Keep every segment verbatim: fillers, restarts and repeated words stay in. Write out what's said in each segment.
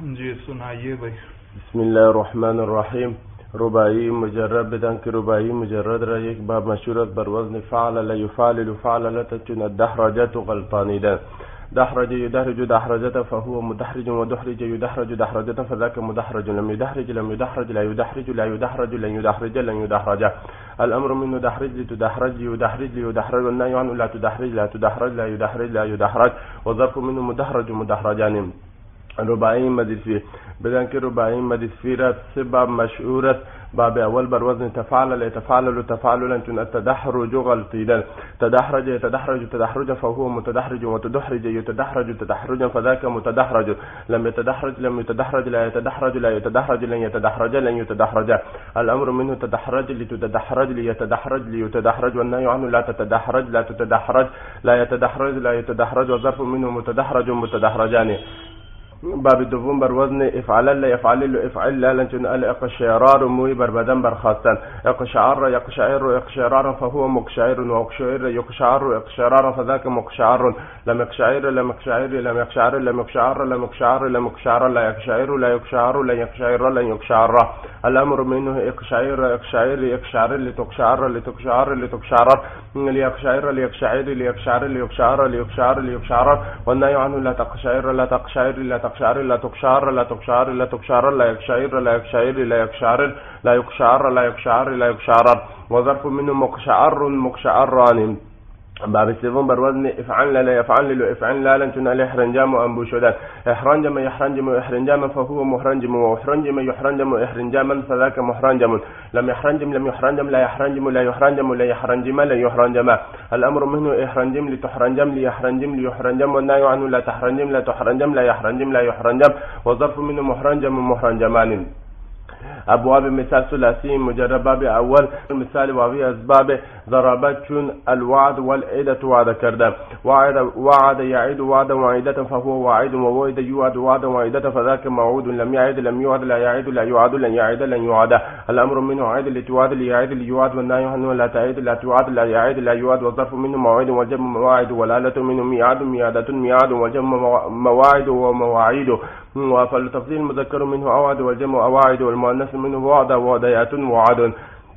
जी सुनाइए भाई। बिस्मिल्लाहिर्रहमानिर्रहीम। रुबाई मुजर्रद بدن که رباعی مجرد را یک باب مشهور بر وزن فعل یفعل فعل تجن الدحرجات غلطانیدن. دحرج يدحرج دحرجة فهو مدحرج، ودحرج يدحرج دحرجة فذاك مدحرج. لم يدحرج لم يدحرج لا يدحرج لا يدحرج لن يدحرج لن يدحرج. الأمر منه دحرج لتدحرج يدحرج ليدحرج، والنهي عنه لا تدحرج لا تدحرج لا يدحرج لا يدحرج، وظرف منه مدحرج مدحرجان. رباعی مدفی بدن که رباعی مدفی را سه باب مشهور است. باب اول بر وزن تفعل يتفعل تفعلا التدحرج غلطیدن. تدحرج يتدحرج تدحرج فهو متدحرج، وتدحرج يتدحرج تدحرجا فذاك متدحرج. لم يتدحرج لم يتدحرج لا يتدحرج لا يتدحرج لن يتدحرج لن يتدحرج. الأمر منه تدحرج لتدحرج ليتدحرج ليتدحرج، والنهي عنه لا تتدحرج لا تتدحرج لا يتدحرج لا يتدحرج، وظرف منه متدحرج متدحرجان. باب دوم بر وزن افعل لا يفعل له افعل لا لن اقشعرار موي بر بدن برخاستن. اقشعر يقشعر اقشعرارا فهو مقشعر، واقشعر يقشعر اقشعرارا فذاك مقشعر. لم يقشعر لم يقشعر لم يقشعر لم يقشعر لم يقشعر لم يقشعر لا يقشعر لا يقشعر لا يقشعر لا يقشعر. الامر منه اقشعر اقشعر يقشعر لتقشعر لتقشعر لتقشعر ليقشعر ليقشعر ليقشعر ليقشعر ليقشعر ليقشعر، والنهي عنه لا تقشعر لا تقشعر لا تقشعر لا تقشعر لا تقشعر لا تقشعر لا يقشعر لا يقشعر لا يقشعر لا يقشعر لا يقشعر لا يقشعر، وظرف منه مقشعر مقشعران. باب سوم بر وزن افعل لا يفعل له افعل لا لن تنال احرنجام وانبوشدان. احرنجم يحرنجم احرنجام فهو محرنجم، واحرنجم يحرنجم احرنجاما فذاك محرنجم. لم يحرنجم لم يحرنجم لا يحرنجم لا يحرنجم لا يحرنجم لا يحرنجم. الامر منه احرنجم لتحرنجم ليحرنجم ليحرنجم، والنهي عنه لا تحرنجم لا تحرنجم لا يحرنجم لا يحرنجم، وظرف منه محرنجم محرنجمان. ابواب مثال ثلاثي مجرد. باب اول مثال واوی اسباب ضربت چون الوعد والعيدة وعد کردن. وعد وعد يعيد وعدا وعيدة فهو واعد، ووعد يوعد وعدا وعيدة فذاك موعود. لم يعد لم يوعد لا يعيد لا يوعد لن يعيد لن يوعد. الامر منه عيد لتوعد ليعيد ليوعد، والنهي عنه لا تعيد لا توعد لا يعيد لا يوعد، والظرف منه موعد والجمع مواعد، والآلة منه ميعاد ميعادة ميعاد، والجمع مواعد ومواعيد. فالتفضيل المذكر منه اوعد والجمع اواعد، والمؤنث منه وعد وعديات وعد.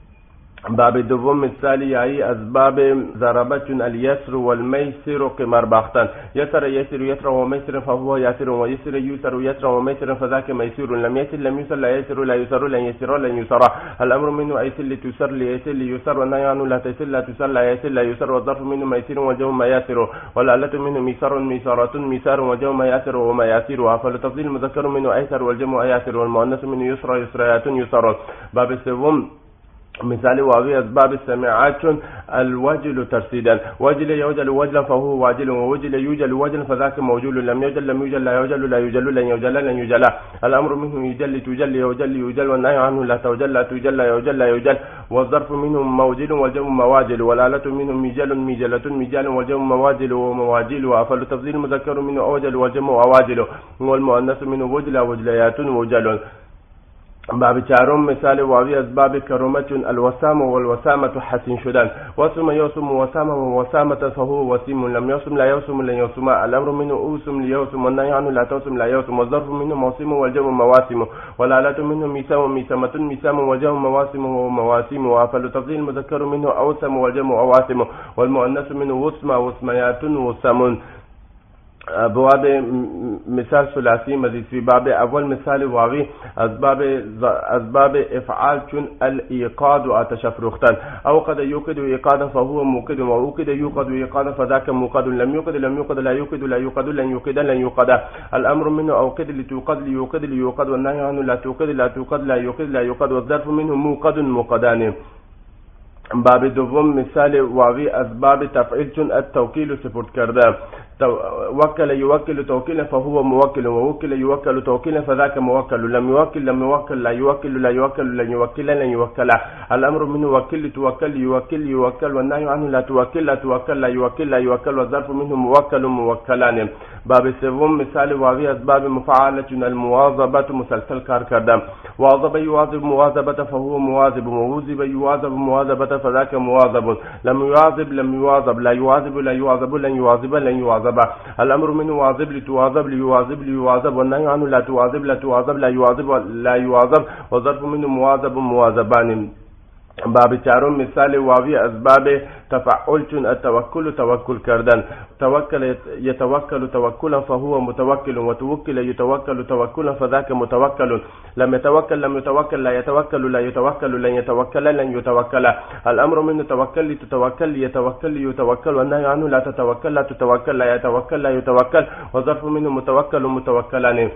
باب دوم مثالی ای اسباب ضربت اليسر والميسر قمار باختن. يسر يسر يسر وميسر فهو يسر، ويسر يسر يسر وميسر فذاك ميسر. لم يسر لم يسر لا يسر لا يسر لن يسر لن يسر. الامر منه ايسر لتسر ليسر ليسر، والنهي عنه لا تسر لا تسر لا يسر لا يسر، والظرف منه ميسر وجو ميسر، والآلة منه ميسر ميسارة ميسار وجو ميسر وميسر. فالتفضيل المذكر منه ايسر والجمع ايسر، والمؤنث منه يسر يسريات يسر. باب السوم مثال واوی اسباب السماعات الوجل ترسيدا. وجل يوجل وجلا فهو واجل، ووجل يوجل وجلا فذاك موجول. لم يوجل لم يوجل لا يوجل لا يوجل لن يوجل لن يوجل. الامر منه يجل تجل يوجل يوجل، والنهي عنه لا توجل لا توجل لا يوجل لا يوجل، والظرف منه موجل والجمع مواجل، والآلة منه ميجل ميجلة ميجال والجمع مواجل ومواجيل. وافل التفضيل المذكر منه اوجل والجمع اواجل، والمؤنث منه وجل وجليات وجل. باب چهارم مثال واوی اسباب کرامت الوسام والوسامة حسین شدن. وسم یوسم وسام ووسامة فهو وسیم. لم يوسم لا يوسم لن يوسم. الامر منه اوسم ليوسم، والنهي عنه لا توسم لا يوسم، والظرف منه موسم والجمع مواسم، والآلة منه ميسام ميسامة ميسام والجمع مواسم ومواسم. وافل تفضيل المذكر منه اوسم والجمع اواسم، والمؤنث منه وسم وسميات وسم. ابواب مثال ثلاثی مزید فی. باب اول مثال واوی اسباب اسباب افعال چون الايقاد واتش افروختن. او قد يوقد ايقادا فهو موقد، واوقد يوقد ايقادا فذاك موقد. لم يوقد لم يوقد لا يوقد لا يوقد لن يوقد لن يوقد. الامر منه اوقد لتوقد ليوقد ليوقد، والنهي عنه لا توقد لا توقد لا يوقد لا يوقد، والظرف منه موقد موقدان. باب دوم مثال واوی اسباب تفعیل چون التوکیل سپورت کرده. وكل يوكل توكيلا فهو موكل، ووكل يوكل توكيلا فذاك موكل. لم يوكل لم يوكل لا يوكل لا يوكل لن يوكل لن يوكل. الامر منه وكل توكل يوكل يوكل، والنهي عنه لا توكل لا توكل لا يوكل لا يوكل، والظرف منه موكل موكلان. باب سوم مثال واوی اسباب مفعلة المواظبة مسلسل کار کردن. واظب يواظب مواظبة فهو مواظب، ووظب يواظب مواظبة فذاك مواظب. لم يواظب لم يواظب لا يواظب لا يواظب لن يواظب لن يواظب. مواظبة. الأمر منه واظب لتواظب ليواظب ليواظب، والنهي عنه لا تواظب لا تواظب لا يواظب لا يواظب، والظرف منه مواظب مواظبان. باب چارم مثال واوی اسباب تفعل چون التوکل توکل کردن. توکل يتوکل توکلا فهو متوکل، وتوکل يتوکل توکلا فذاك متوکل. لم يتوکل لم يتوکل لا يتوکل لا يتوکل لن يتوکل لن يتوکل. الامر من توكل لتتوكل يتوكل يتوكل، والنهي عنه لا تتوكل لا تتوكل لا يتوكل لا يتوكل، وظرف منه متوكل متوكلان.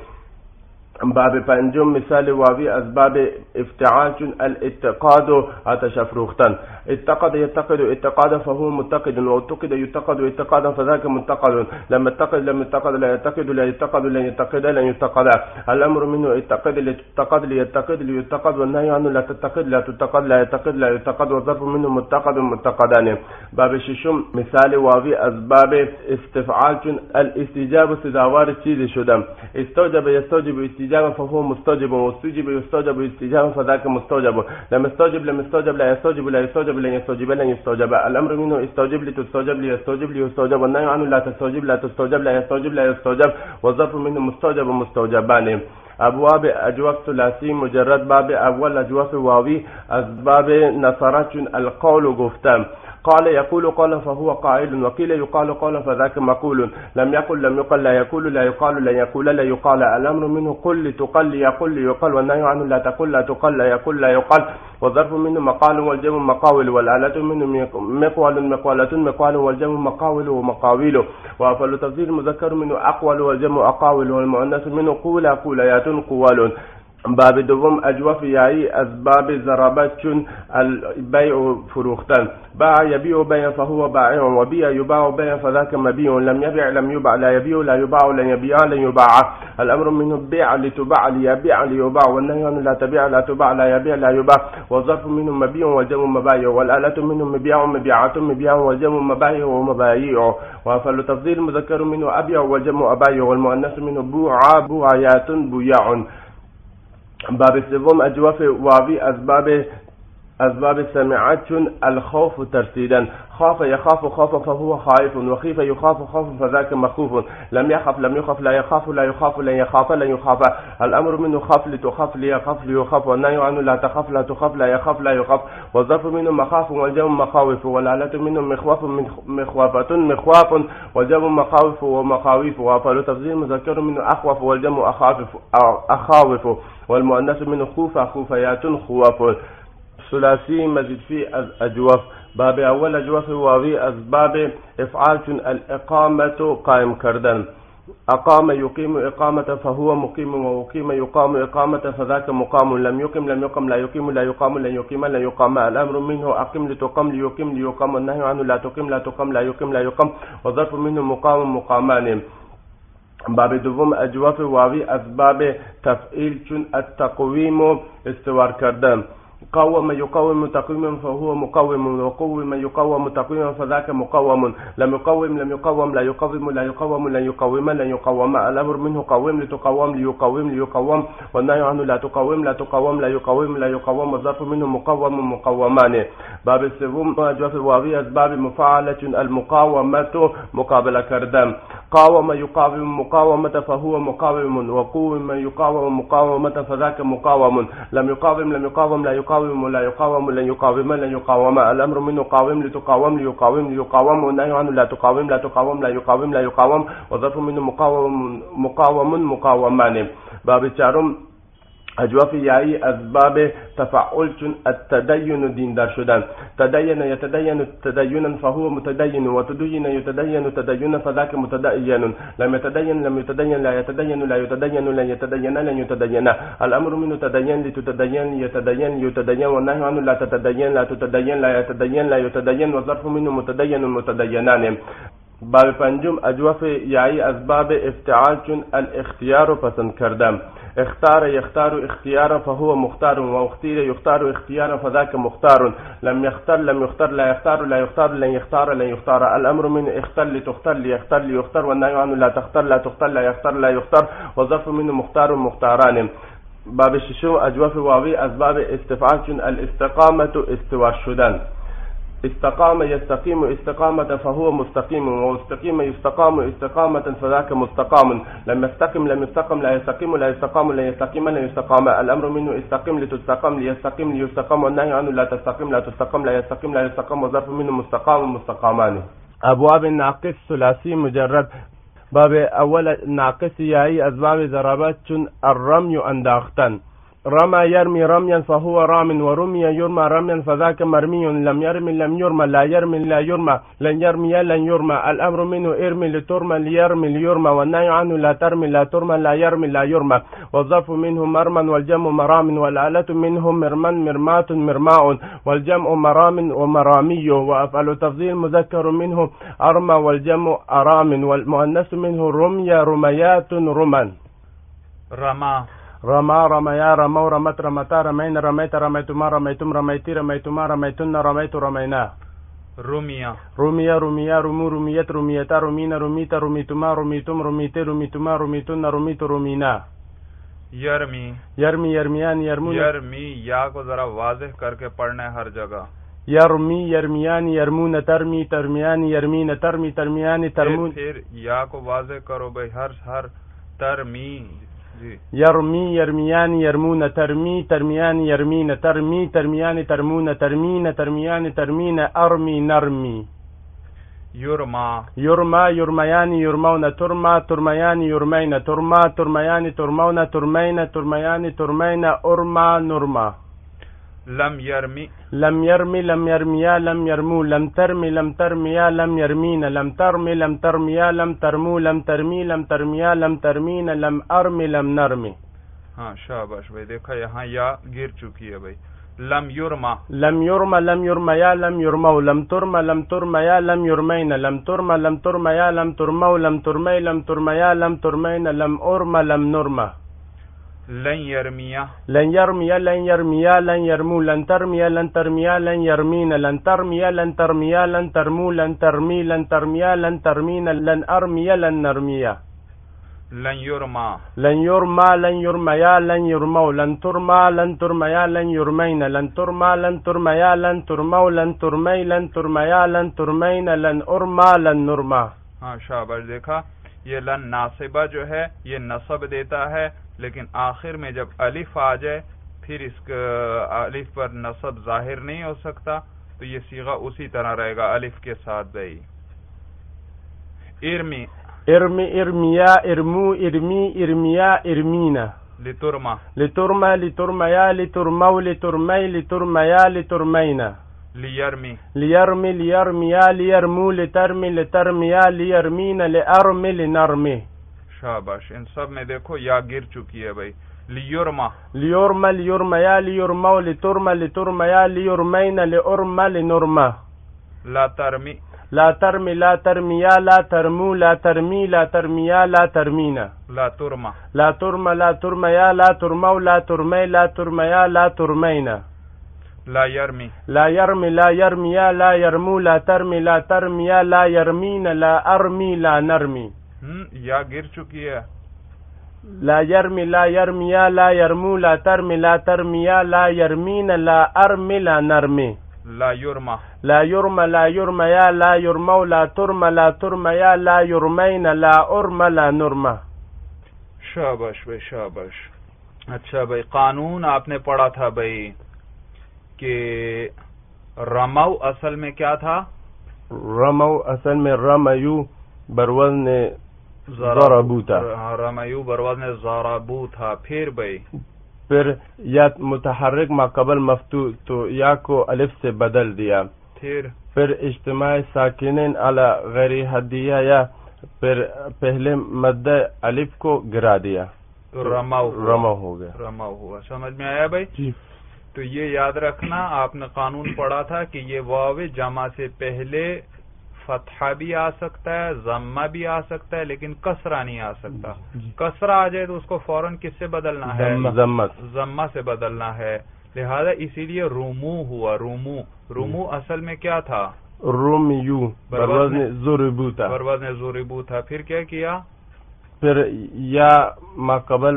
باب پنجم مثال واوی اسباب افتعال چون الاتقاد اتشفروختن. اتقد يتقد اتقادا فهو متقد، واتقد يتقد اتقادا فذاك منتقد. لم يتقد لم يتقد لا يتقد لا يتقد لن يتقد لن يتقد. الامر منه اتقد لتتقد ليتقد ليتقد، والنهي عنه لا تتقد لا تتقد لا يتقد لا يتقد، والظرف منه متقد متقدان. باب ششم مثال واوی اسباب استفعال چون الاستجابه سزاوار چیز شدن. استوجب يستوجب استجابه فهو مستوجب، واستجب يستوجب استجابه فذاك مستوجب. لم يستوجب لم يستوجب لا يستوجب لا يستوجب لن يستوجب لن يستوجب. الامر منه استوجب لتستوجب ليستوجب ليستوجب، والنهي عنه لا تستوجب لا تستوجب لا يستوجب لا يستوجب، والظرف منه مستوجب مستوجبان. ابواب اجواف ثلاثی مجرد. باب اول اجواف واوی اسباب نصرات القول گفتم. قال يقول قال فهو قائل، وقيل يقال قال فذاك مقول. لم يقل لم يقل لا يقول لا يقال لا يقول لا يقال. الامر منه قل لتقل يقل ليقال، والنهي عنه لا تقل لا تقل لا يقل لا يقال، والظرف منه مقال والجمع مقاول، والآلة منه مقوال مقولة مقال والجمع مقاول ومقاويل. وأفل تفضيل المذكر منه أقوال والجمع أقاول، والمؤنث منه قول قوليات قوال. باب دوم اجواف یایی اسباب ضربت چون البيع فروختن. باع يبيع بيع فهو بائع، وبيع يباع بيع فذاك مبيع. لم يبيع لم يباع لا يبيع لا يباع لن يبيع لن يباع. الامر منه بيع لتباع ليبيع ليباع، والنهي عنه لا تبيع لا تباع لا يبيع لا يباع، والظرف منه مبيع والجمع مبايع، والآلة منه مبيع مبيعات مبيع والجمع مبايع ومبايع. وأفل تفضيل المذكر منه أبيع والجمع أبايع، والمؤنث منه بوعا بوعيات بويع. باب سوم اجواف واوی اسباب اسباب سمعات الخوف ترتيدا. خاف يخاف خاف فهو خائف، وخيف يخاف خاف فذاك مخوف. لم يخف لم يخف لا يخاف لا يخاف لن يخاف لن يخاف. الامر منه خاف لتخاف ليخاف ليخاف، والنهي عنه لا تخاف لا تخاف لا يخاف لا يخاف، والظرف منه مخاف والجمع مخاوف، والآلة منه مخواف مخوافة مخواف والجمع مخاوف ومخاويف. وأفعل تفضيل مذكر منه اخوف والجمع اخاف اخاوف، والمؤنث منه خوف خوفيات خواف. ثلاثي مزيد في اجواف. باب اول اجواف واوی اسباب افعال چون الاقامه قائم کردن. اقام يقيم اقامه فهو مقيم، وقيم يقام اقامه فذاك مقام. لم يقم لم يقم لا يقيم لا يقام لن يقيم لا يقام. الامر منه اقم لتقم ليقيم ليقام، والنهي عنه لا تقم لا تقم لا يقيم لا يقام، والظرف منه مقام مقامان. باب دوم اجواف واوی اسباب تفعیل چون التقویم استوار کردن. قوم يقوم تقويما فهو مقوم، وقوم يقوم تقويما فذاك مقوم. لم يقوم لم يقوم لا يقوم لا يقوم لن يقوم لن يقوم. الامر منه قوم لتقوم ليقوم ليقوم، والنهي عنه لا تقوم لا تقوم لا يقوم لا يقوم، والظرف منه مقوم مقومان. باب السوم اجواف واوی اسباب مفاعله المقاومه مقابله کردن. قاوم يقاوم مقاومه فهو مقاوم، وقوم يقاوم مقاومه فذاك مقاوم. لم يقاوم لم يقاوم لا يقاوم لا يقاوم لن يقاوم لن يقاوم. الامر منه قاوم لتقاوم ليقاوم ليقاوم، والنهي عنه لا تقاوم لا تقاوم لا يقاوم لا يقاوم، والظرف منه مقاوم مقاوم مقاومان. باب چارم اجواف یایی اسباب تفعل چون التدین دیندار شدن. تدین یتدین تدینا فهو متدین، وتدین یتدین تدینا فذاك متدین. لم يتدين لم يتدين لا يتدين لا يتدين لن يتدين لن يتدين. الامر منه تدين لتتدين يتدين يتدين، والنهي عنه لا تتدين لا تتدين لا يتدين لا يتدين، والظرف منه متدين متدينان. باب پنجم اجواف یایی اسباب افتعال چون الاختیار پسند کردن. اختار يختار اختيارا فهو مختار، واختير يختار اختيارا فذاك مختار. لم يختار لم يختار لا يختار لا يختار لن يختار لن يختار. الامر من اختر لتختار ليختار ليختار، والنهي عنه لا تختار لا تختار لا يختار لا يختار، والظرف منه مختار مختاران. باب الششم اجواف واوی اسباب استفعال چون الاستقامه استوار شدن. استقام يستقيم استقامة فهو مستقيم، واستقيم يستقام استقامة فذاك مستقام. لم يستقم لم يستقم لا يستقيم لا يستقام لا يستقيم لا يستقام. الأمر منه استقم لتستقم ليستقيم ليستقام، والنهي عنه لا تستقم لا تستقم لا يستقيم لا يستقام، وظرف منه مستقام مستقامان. أبواب الناقص ثلاثي مجرد. باب اول ناقص یائی اسباب ضربات چون الرمي انداختن. رمى يرمي رميا فهو رام، ورمي يرمى رميا فذاك مرمي. لم يرمي لم يرمى لا يرمي لا يرمى، لن يرمي لن يرمى. الأمر منه ارمي لترمى ليرمي ليرمى، والنهي عنه لا ترمي لا ترمى لا يرمي لا يرمى. والظرف منه مرما والجمع مرام، والآلة منه مرمن مرمات مرماء، والجمع مرام ومرامي. وأفعل تفضيل مذكر منه أرمى والجمع أرام، والمؤنث منه رمي رميات رمن. رما رما رميا رموا رمت رمتا رمين رميت رميتما رميتم رميتي رميتما رميتن رميت رمينا. رميا رميا رميا رمو رميت رميتا رمينا رميت رميتما رميتم رميتي رميتما رميتن رميت رمينا. یرمی یرمی یرمیان یرمون. یرمی یا کو ذرا واضح کر کے پڑھنا ہے ہر جگہ. یرمی یرمیان یرمون ترمی ترمیان یرمین ترمی ترمیان ترمون. پھر یا کو واضح کرو بھائی، ہر ہر ترمی. جی یرمی یرمیان یرمون ترمی ترمیان یرمین ترمی ترمیان ترمون ترمین ترمیان ترمین ارمی نرمی. یرما یرما یرمیان یرمون ترما ترمیان یرمین ترما ترمیان ترمون ترمین ترمیان ترمین ارما نرما. لم یرمی لم یرمی لم یرمیا لم یرمو لم ترمی لم ترمیا لم یرمین لم ترمی لم ترمیا لم ترمو لم ترمی لم ترمیا لم ترمین لم ارمی لم نرمی. ہاں شاباش بھائی، دیکھا یہاں یا گر چکی ہے بھائی. لم یرما لم یرما لم یرمیا لم یرمو لم ترما لم ترمیا لم یرمین لم ترما لم ترمیا لم ترمو لم ترمی لم ترمیا لم ترمین لم ارما لم نرما. لن یرمیا لن یرمیا لن یرمیا لن یرمو لن ترمیا لن ترمیا لن یرمین لن ترمیا لن ترمیا لن ترمو لن ترمی لن ترمیا لن ترمین لن ارمیا لن نرمیا. لن یرما لن یرما لن یرمیا لن یرمو لن ترما لن ترمیا لن یرمین لن ترما لن ترمیا لن ترمو لن ترمی لن ترمیا لن ترمین لن ارما لن نرما. ہاں شاباش، دیکھا یہ لن ناصبہ جو ہے یہ نصب دیتا ہے، لیکن آخر میں جب الف آ جائے پھر اس الف پر نصب ظاہر نہیں ہو سکتا، تو یہ صیغہ اسی طرح رہے گا الف کے ساتھ. بھائی ارمی ارمی ارمیا ارمو ارمی ارمیا ارمینا. لترما لترما لترمیا لترمو لترمی لترمیا لترمینا. لیرمی لیرمی لیرمیا لیرمو لترمی لترمیا لیرمین لارمی لنرمی. شاباش، ان سب میں دیکھو یا گر چکی ہے بھائی. لیورما لیورما لیورمیا لیورمو لترما لترمیا لیورمین لارما لنرما. لا ترمی لا ترمی لا ترمیا لا ترمو لا ترمی لا ترمیا لا ترمینا. لا ترما لا ترما لا ترمیا لا ترمو لا ترمی لا ترمیا لا ترمینا. لا یرمی لا یرمی لا یرمیا لا یرمو لا ترمی لا ترمیا لا یرمین لا ارمی لا نرمی. یا گر چکی ہے. لا یرمی لا یرمیا لا یرمو لا ترمی لا ترمیا لا یرمین لا ارمی لا نرمی. لا یرما لا یرم لا یرمیا لا یرمو لا ترم لا ترمیا لا یرمین لا ارم لا نرما. شاباش بھائی شاباش. اچھا بھائی، قانون آپ نے پڑھا تھا بھائی کہ رمو اصل میں کیا تھا؟ رمو اصل میں رمیو بروزن ضربو تھا. رمیو بروزن ضربو تھا. پھر بھائی پھر یا متحرک ما قبل مفتوح تو یا کو الف سے بدل دیا. پھر پھر اجتماع ساکنین علی غیر حدیہ یا پھر پہلے مد الف کو گرا دیا تو رمو رمو ہو گیا. رمو ہوا. سمجھ میں آیا بھائی؟ جی. تو یہ یاد رکھنا، آپ نے قانون پڑھا تھا کہ یہ واو جمع سے پہلے فتحہ بھی آ سکتا ہے، ضمہ بھی آ سکتا ہے، لیکن کسرہ نہیں آ سکتا. کسرہ آ جائے تو اس کو فوراً کس سے بدلنا ہے؟ ضمہ سے بدلنا ہے. لہذا اسی لیے رومو ہوا. رومو رومو اصل میں کیا تھا؟ رومیو بروزن ضربو تھا. بروزن ضربو تھا. پھر کیا کیا؟ پھر یا ما قبل.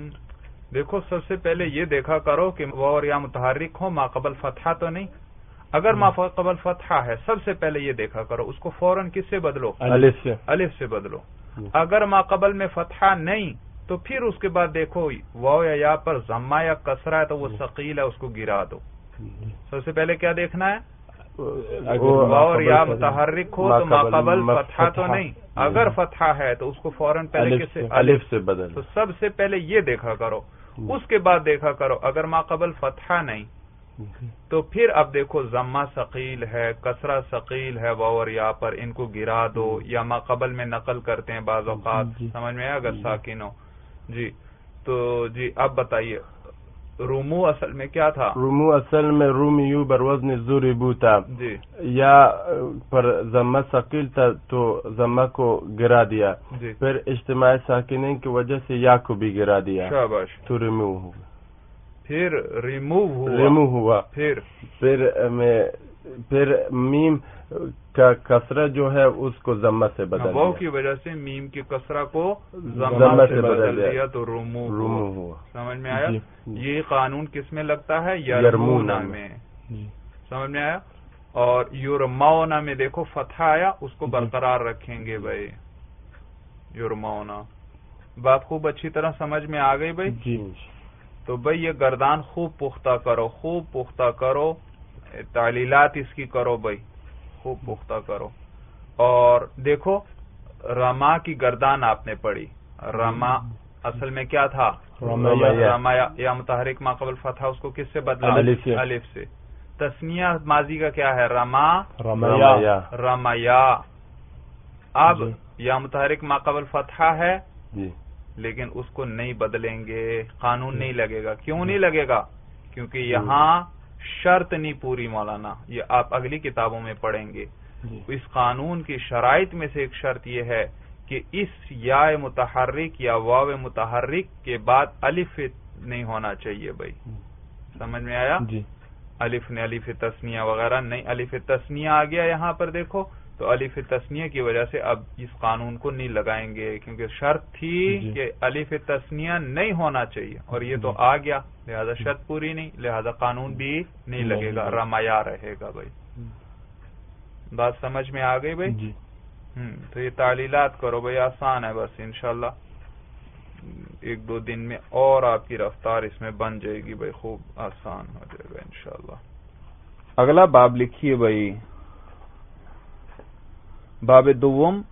دیکھو سب سے پہلے یہ دیکھا کرو کہ واو اور یا متحرک ہو، ما قبل فتحہ تو نہیں. اگر ما قبل فتحہ ہے سب سے پہلے یہ دیکھا کرو اس کو فوراً کس سے بدلو؟ الف سے الف سے بدلو. اگر ما قبل میں فتحہ نہیں تو پھر اس کے بعد دیکھو واو یا یا پر ضمہ یا کسرہ ہے تو وہ ثقیل ہے، اس کو گرا دو. سب سے پہلے کیا دیکھنا ہے؟ واو اور یا متحرک ہو تو ما قبل فتحہ تو نہیں، اگر فتحہ ہے تو اس کو فوراً پہلے کس سے؟ الف سے بدل. تو سب سے پہلے یہ دیکھا کرو، اس کے بعد دیکھا کرو اگر ما قبل فتحہ نہیں تو پھر اب دیکھو ضمہ ثقیل ہے، کسرہ ثقیل ہے واو اور یا پر، ان کو گرا دو یا ما قبل میں نقل کرتے ہیں بعض اوقات. سمجھ میں آیا اگر ساکن ہو؟ جی تو جی اب بتائیے رومو اصل میں کیا تھا؟ رومو اصل میں رومیو بروزن ضربو تھا جی، یا پر ضمہ ثقیل تھا تو ضمہ کو گرا دیا جی، پھر اجتماع ساکنین کی وجہ سے یا کو بھی گرا دیا شاباش، تو ریمو ہوا، پھر ریموو ہوا ریمو ہوا پھر پھر میں پھر میم کا کسرہ جو ہے اس کو ضمہ سے بدل واو دیا، کی وجہ سے میم کی کسرہ کو ضمہ ضمہ سے سے بدل بدل دیا دیا تو رومو رومو ہوا. ہوا. سمجھ میں آیا؟ جی. یہ قانون کس میں لگتا ہے؟ یرمونا یرمونا میں. میں. جی. سمجھ میں آیا؟ اور یورمونا میں دیکھو فتحہ آیا اس کو برقرار رکھیں گے بھائی، یورمونا. بات خوب اچھی طرح سمجھ میں آ گئی بھائی؟ جی. تو بھائی یہ گردان خوب پختہ کرو، خوب پختہ کرو، تعلیلات اس کی کرو بھائی، خوب پختہ کرو. اور دیکھو رما کی گردان آپ نے پڑھی، رما اصل میں کیا تھا؟ رما یا متحرک ما قبل فتح، اس کو کس سے بدلا؟ الف سے. تسنیہ ماضی کا کیا ہے؟ رما رمیا. رمیا. اب یا متحرک ما قبل فتح ہے جی لیکن اس کو نہیں بدلیں گے، قانون نہیں لگے گا. کیوں نہیں لگے گا؟ کیونکہ یہاں شرط نہیں پوری مولانا، یہ آپ اگلی کتابوں میں پڑھیں گے. اس قانون کی شرائط میں سے ایک شرط یہ ہے کہ اس یا متحرک یا واو متحرک کے بعد الف نہیں ہونا چاہیے بھائی. سمجھ میں آیا؟ جی. الف نے الف تسنیہ وغیرہ نہیں، الف تسنیہ آ گیا یہاں پر دیکھو تو الف تسنیہ کی وجہ سے اب اس قانون کو نہیں لگائیں گے کیونکہ شرط تھی کہ الف تسنیہ نہیں ہونا چاہیے اور یہ تو آ گیا، لہذا شرط پوری نہیں، لہذا قانون بھی نہیں لگے گا، رمایا رہے گا بھائی. بات سمجھ میں آ گئی بھائی؟ جی. ہم تو یہ تعلیلات کرو بھائی، آسان ہے بس، انشاءاللہ ایک دو دن میں اور آپ کی رفتار اس میں بن جائے گی بھائی، خوب آسان ہو جائے گا انشاءاللہ. اگلا باب لکھیے بھائی، باب دوم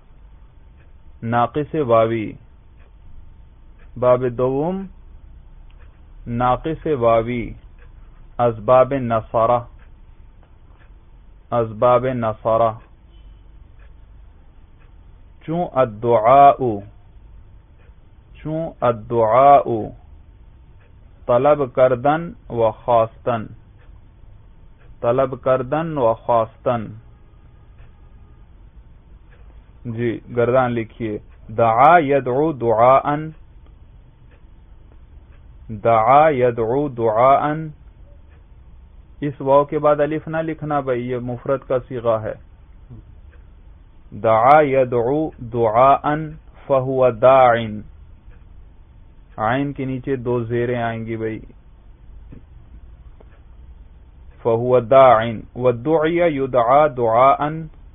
ناقص واوی. باب دوم ناقص واوی اسباب نصارہ. اسباب نصارہ چون الدعاء چون الدعاء طلب کردن و خواستن، طلب کردن و خواستن. جی گردان لکھیے، دعا یدعو دعاء، دعا یدعو دعاء. اس واو کے بعد الف نہ لکھنا بھائی، یہ مفرد کا صیغہ ہے. دعا یدعو دعاء فہو داع، عین کے نیچے دو زیریں آئیں گی بھائی، فہو داع. والدعی یدعا دعاء،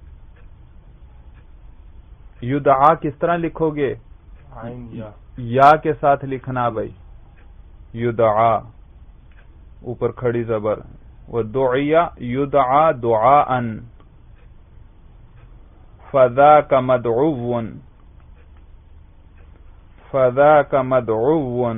یدعا کس طرح لکھو گے؟ یا کے ساتھ لکھنا بھائی، یدعا اوپر کھڑی زبر. والدعی یدعا دعاء فذاک مدعو، فذاک مدعو.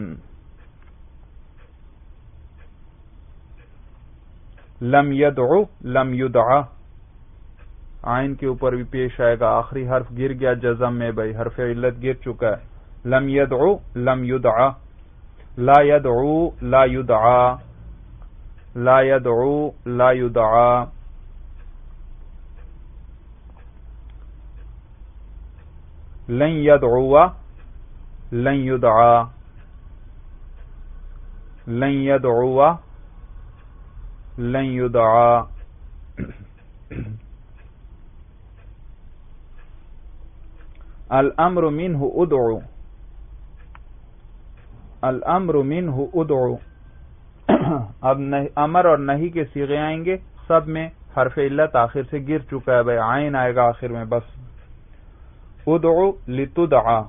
لم یدعو لم یدعا، عین کے اوپر بھی پیش آئے گا، آخری حرف گر گیا جزم میں بھائی، حرف علت گر چکا ہے. لم یدعو لم یدعا. لا یدعو لا یدعا، لا یدعو لا یدعا. لن یدعو لن یدعا، لن یدعو لن یدعا. الامر منہ ادعو، الامر منہ ادعو. اب امر اور نہیں کے صیغے آئیں گے سب میں حرف علت آخر سے گر چکا ہے بھائی، عین آئے گا آخر میں بس. ادعو لتدعا،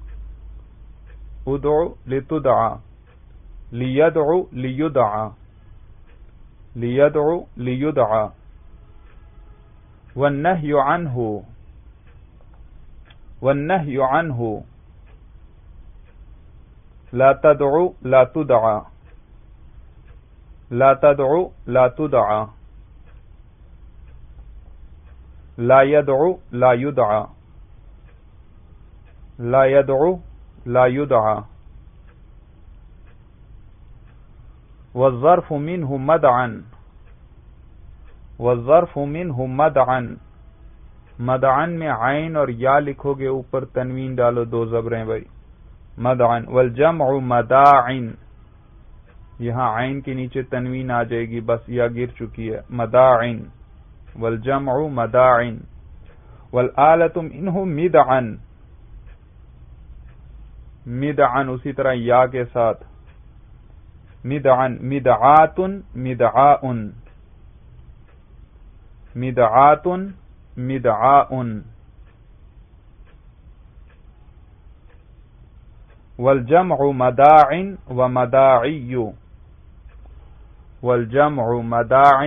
ادعو لتدعا، لیدعو لیدعا، لیدعو لیدعا. والنهی عنہ، والنهی عنہ، لا تدعو لا تدعا، لا تدعو لا تدعا، لا يدعو لا يدعا، لا يدعو لا يدعا. والظرف منه مدعا، والظرف منه مدعا، مدعن میں عین اور یا لکھو گے، اوپر تنوین ڈالو، دو زبریں بھائی، مدعن. والجمع مداعن، یہاں عین کے نیچے تنوین آ جائے گی، بس یا گر چکی ہے، مداعن. والجمع مداعن. والآلۃ منہ مدعن، مدعن اسی طرح یا کے ساتھ، مدعن. مدعات مدعاء، مدعات مدعاء. والجمع مداع ومداعی، والجمع مداع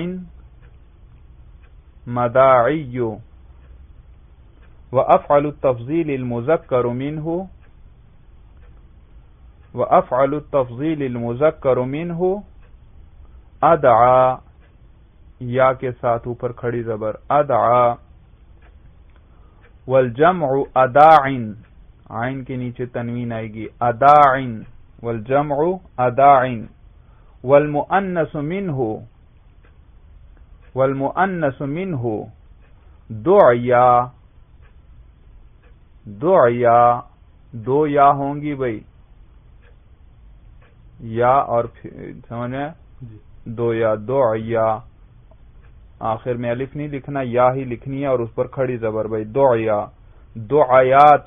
مداعی. وافعل التفضیل المذکر منہ، وافعل التفضیل المذکر منہ ادعا، یا کے ساتھ اوپر کھڑی زبر، ادعا. والجمع اداعن، عین کے نیچے تنوین آئے گی، اداعن. والجمع اداعن. والمؤنث منہ، والمؤنث منہ دعیا، دعیا، دو یا ہوں گی بھائی، یا اور سمجھے دو یا، دعیا. آخر میں الف نہیں لکھنا، یا ہی لکھنی ہے اور اس پر کھڑی زبر بھائی، دعیا. دعیات،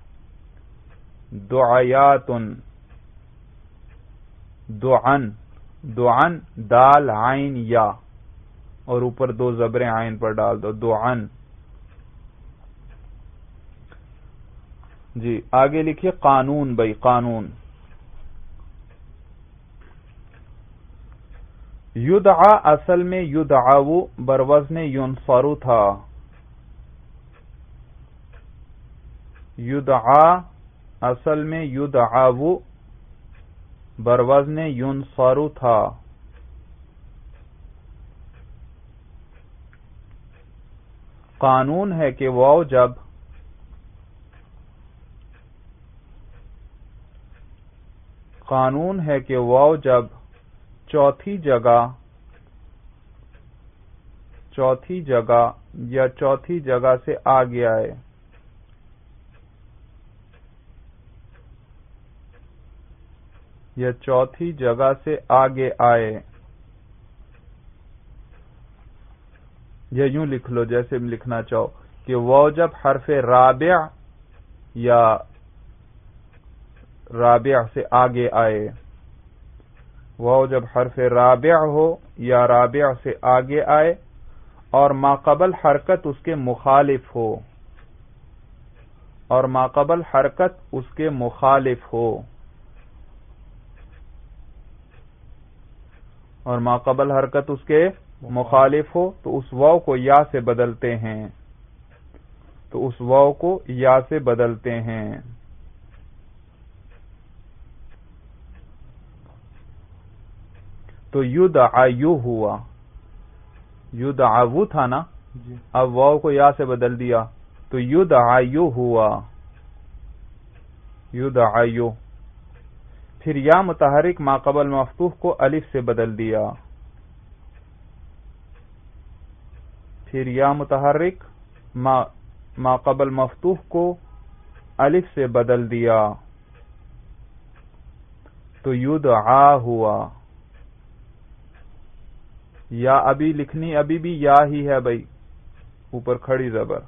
دعیات. دعن، دعن دال عین یا، اور اوپر دو زبریں عین پر ڈال دو، دعن. جی آگے لکھیے قانون بھائی، قانون. یدعا اصل میں یدعو بروزن ینصر تھا، یدعا اصل میں یدعو بروزن ینصر تھا. قانون ہے کہ واو جب قانون ہے کہ واو جب چوتھی جگہ چوتھی جگہ یا چوتھی جگہ سے آگے آئے، یا چوتھی جگہ سے آگے آئے، یا یوں لکھ لو جیسے لکھنا چاہو کہ وہ جب حرف رابع یا رابع سے آگے آئے، وہ جب حرف رابع ہو یا رابع سے آگے آئے اور ماقبل حرکت اس کے مخالف ہو، اور ماقبل حرکت اس کے مخالف ہو، اور ماقبل حرکت اس کے مخالف ہو تو اس واو کو یا سے بدلتے ہیں، تو اس واو کو یا سے بدلتے ہیں. تو یدعو ہوا، یدعو تھا نا، اب واو کو یا سے بدل دیا تو یدعو ہوا، یدعو. پھر یا متحرک ماقبل مفتوح کو الف سے بدل دیا، پھر یا متحرک ما ماقبل مفتوح کو الف سے بدل دیا تو یدعا ہوا. یا ابھی لکھنی ابھی بھی یا ہی ہے بھائی، اوپر کھڑی زبر.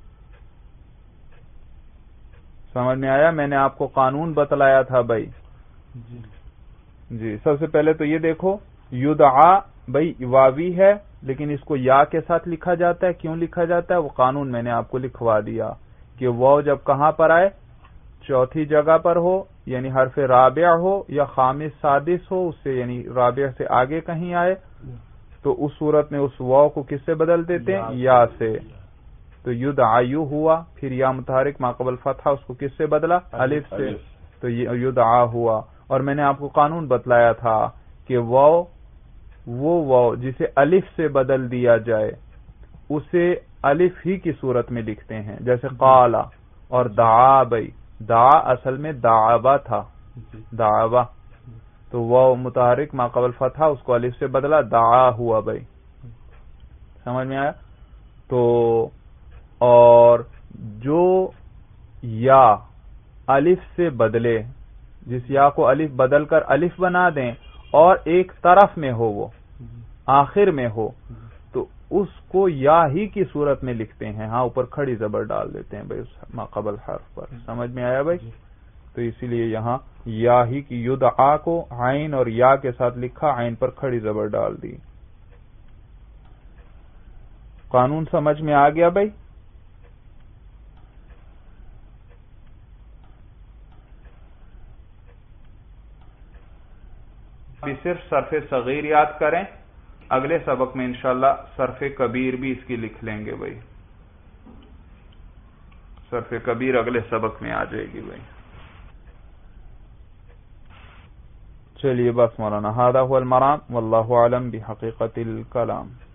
سمجھ میں آیا؟ میں نے آپ کو قانون بتلایا تھا بھائی. جی جی سب سے پہلے تو یہ دیکھو یدعا بھائی واوی ہے لیکن اس کو یا کے ساتھ لکھا جاتا ہے. کیوں لکھا جاتا ہے؟ وہ قانون میں نے آپ کو لکھوا دیا کہ واو جب کہاں پر آئے، چوتھی جگہ پر ہو یعنی حرف رابع ہو یا خامس سادس ہو، اس سے یعنی رابع سے آگے کہیں آئے، تو اس صورت میں اس واو کو کس سے بدل دیتے ہیں؟ یا سے. تو یدعیو ہوا، پھر یا متحرک ما قبل فتحہ اس کو کس سے بدلا؟ الف سے، تو یدعا ہوا. اور میں نے آپ کو قانون بتلایا تھا کہ واو وہ واو جسے الف سے بدل دیا جائے اسے الف ہی کی صورت میں لکھتے ہیں، جیسے قالا اور دعا. بھائی دعا اصل میں دعوا تھا، دعوا، تو واو متحرک ما قبل فتحہ اس کو الف سے بدلا، دعا ہوا. بھائی سمجھ میں آیا؟ تو اور جو یا الف سے بدلے، جس یا کو الف بدل کر الف بنا دیں اور ایک طرف میں ہو، وہ آخر میں ہو، تو اس کو یا ہی کی صورت میں لکھتے ہیں. ہاں اوپر کھڑی زبر ڈال دیتے ہیں بھائی اس ما قبل حرف پر. سمجھ میں آیا بھائی؟ تو اسی لیے یہاں یا ہی کی یدعا کو عین اور یا کے ساتھ لکھا، عین پر کھڑی زبر ڈال دی. قانون سمجھ میں آ گیا بھائی؟ ابھی صرف صرف صغیر یاد کریں، اگلے سبق میں انشاءاللہ صرف کبیر بھی اس کی لکھ لیں گے. بھائی صرف کبیر اگلے سبق میں آ جائے گی. بھائی چلیے بس مولانا، ھذا ھو المرام واللہ اعلم بحقیقت الکلام.